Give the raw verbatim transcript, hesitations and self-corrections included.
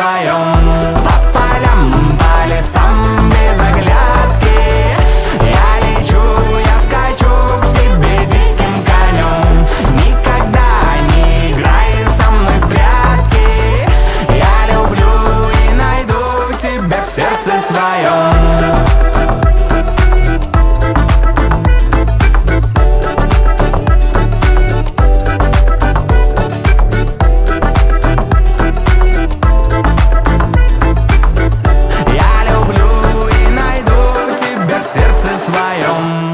своем. По полям, по лесам без оглядки я лечу, я скачу к тебе диким конем. Никогда не играй со мной в прятки, я люблю и найду тебя в сердце своем. В сердце своем.